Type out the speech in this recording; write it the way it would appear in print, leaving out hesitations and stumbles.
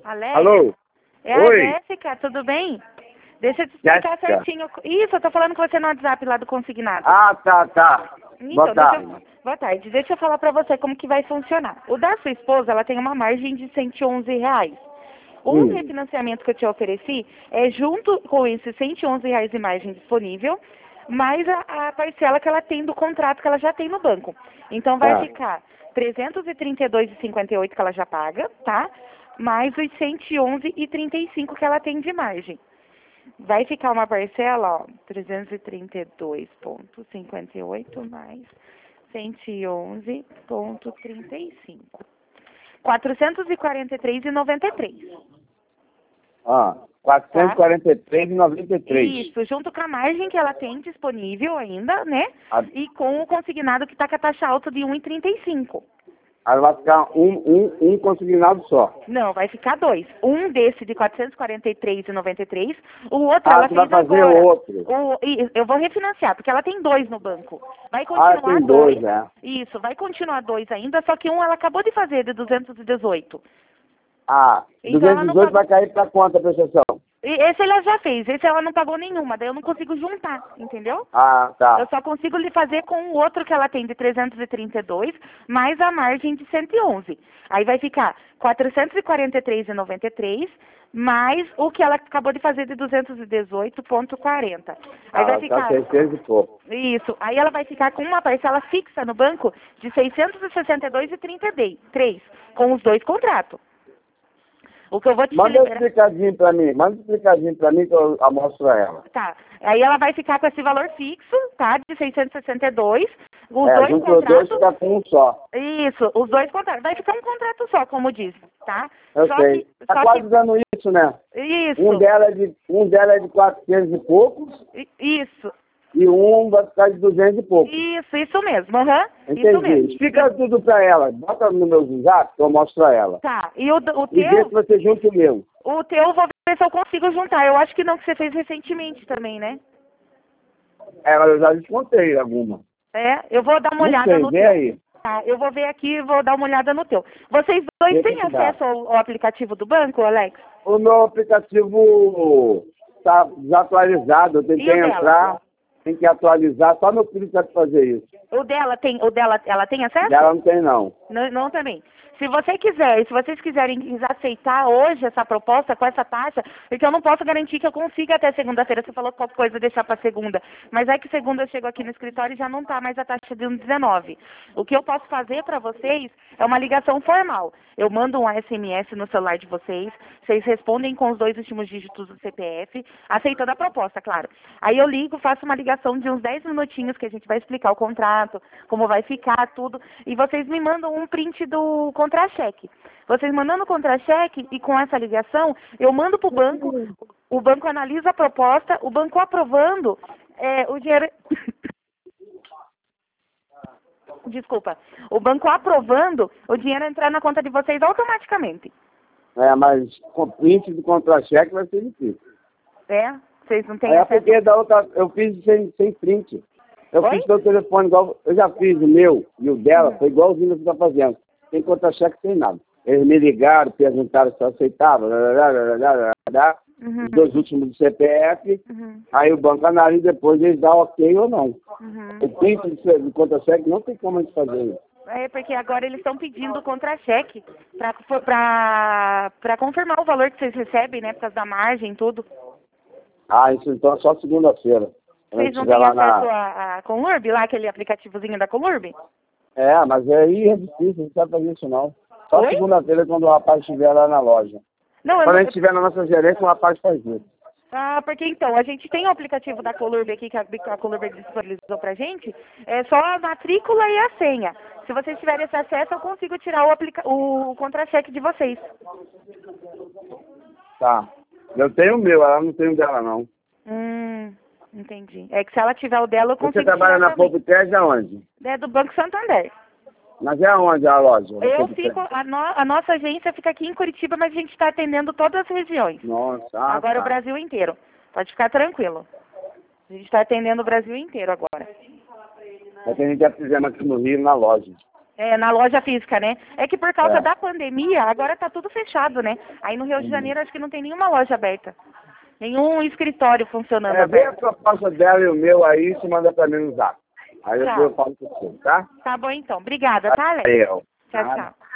Alex? Alô? É Oi? a Jéssica, tudo bem? Deixa eu te explicar Jéssica. certinho. Isso, eu tô falando com você no WhatsApp lá do consignado. Ah, tá. Boa tarde. Boa tarde. Deixa eu falar pra você como que vai funcionar. O da sua esposa, ela tem uma margem de R$ 111. O refinanciamento que eu te ofereci é junto com esses R$ 111 de margem disponível, mais a parcela que ela tem do contrato que ela já tem no banco. Então vai Tá. ficar R$ 332,58 que ela já paga, tá? Mais os R$ 111,35 que ela tem de margem. Vai ficar uma parcela, ó, 332,58 mais 111,35. 443,93. Ah, 443,93. Isso, junto com a margem que ela tem disponível ainda, né? Ah. E com o consignado que está com a taxa alta de 1,35. Aí vai ficar um consignado só. Não, vai ficar dois. Um desse de 443,93. O outro Ah, ela você vai fez fazer agora. outro. Eu vou refinanciar, porque ela tem dois no banco. Vai continuar tem dois, né? Isso, vai continuar dois ainda, só que um ela acabou de fazer de 218. Ah, Então ela não 218 pagou. vai cair pra quanto a prestação? Esse ela já fez, esse ela não pagou nenhuma, daí eu não consigo juntar, entendeu? Ah, tá. Eu só consigo lhe fazer com o outro que ela tem de 332, mais a margem de 111. Aí vai ficar 443,93, mais o que ela acabou de fazer de 218,40. Aí vai ficar... 600 e pouco. Isso. Aí ela vai ficar com uma parcela fixa no banco de 662,33, com os dois contratos. O que eu vou te Manda liberar... explicadinho pra mim que eu mostro a ela. Tá. Aí ela vai ficar com esse valor fixo, tá? De 662. Os dois junto os dois contratos. fica com um só. Isso, os dois contratos. Vai ficar um contrato só, como diz, tá? Eu sei. Tá quase dando isso, né? Isso. Um dela é de 400 e poucos Isso. e um vai ficar de 200 e poucos. Isso mesmo, aham. Entendi. Isso mesmo. Explica tudo pra ela. Bota no meu zap que eu mostro a ela. Tá. E o E teu... vê se você junta o meu. O teu eu vou ver se eu consigo juntar. Eu acho que não, que você fez recentemente também, né? Eu já descontei alguma. É, eu vou dar uma Não olhada sei, no vê teu. aí. Tá, eu vou ver aqui e vou dar uma olhada no teu. Vocês dois Vê têm que dá. acesso ao aplicativo do banco, Alex? O meu aplicativo tá desatualizado. Eu E tentei o dela? entrar, tem que atualizar. Só meu filho sabe fazer isso. O dela, ela tem acesso? Dela não tem, não. Não também. Se você quiser, se vocês quiserem aceitar hoje essa proposta com essa taxa, porque eu não posso garantir que eu consiga até segunda-feira. Você falou qualquer coisa deixar para segunda. Mas é que segunda eu chego aqui no escritório e já não tá mais a taxa de 1,19. O que eu posso fazer para vocês é uma ligação formal. Eu mando um SMS no celular de vocês respondem com os 2 últimos dígitos do CPF, aceitando a proposta, claro. Aí eu ligo, faço uma ligação de uns 10 minutinhos que a gente vai explicar o contrato, como vai ficar, tudo, e vocês me mandam um print do contra-cheque. Vocês mandando o contra-cheque e com essa ligação, eu mando para o banco analisa a proposta, o banco aprovando, o dinheiro... Desculpa. O banco aprovando, o dinheiro entrar na conta de vocês automaticamente. Mas com print do contra-cheque vai ser difícil. Vocês não têm acesso? Porque da outra, eu fiz sem print. Eu Oi? fiz pelo telefone igual, eu já fiz o meu e o dela, foi igualzinho que você está fazendo. Sem contra-cheque, sem nada. Eles me ligaram, perguntaram se eu aceitava, os 2 últimos do CPF, aí o banco analisa depois eles dão ok ou não. O print do contra-cheque não tem como a gente fazer isso. Porque agora eles estão pedindo contra-cheque para confirmar o valor que vocês recebem, né, por causa da margem e tudo. Isso então é só segunda-feira. Vocês não têm acesso a Conlurb, lá aquele aplicativozinho da Conlurb? Mas aí é difícil, não sabe fazer isso não. Só Oi? segunda-feira quando o rapaz estiver lá na loja. Não, Quando a gente estiver na nossa gerência, o rapaz faz isso. Porque então, a gente tem o aplicativo da Conlurb aqui, que a Conlurb disponibilizou pra gente, é só a matrícula e a senha. Se vocês tiverem esse acesso, eu consigo tirar o contra-cheque de vocês. Tá. Eu tenho o meu, ela não tem o dela não. Entendi. É que se ela tiver o dela, eu consigo Você trabalha tirar na também. Popcast aonde? É do Banco Santander. Mas é aonde a loja? Eu fico, a nossa agência fica aqui em Curitiba, mas a gente está atendendo todas as regiões. Nossa, agora o Brasil inteiro. Pode ficar tranquilo. A gente está atendendo o Brasil inteiro agora. É que a gente já fizemos aqui no Rio, na loja. Na loja física, né? É que por causa É. da pandemia, agora tá tudo fechado, né? Aí no Rio de Janeiro acho que não tem nenhuma loja aberta. Nenhum escritório funcionando Vê a aberto. proposta dela e o meu aí, se manda pra mim no zap. Aí Tá. eu falo com você, tá? Tá bom então. Obrigada, tá, Alex? Valeu. Tchau, Nada. tchau.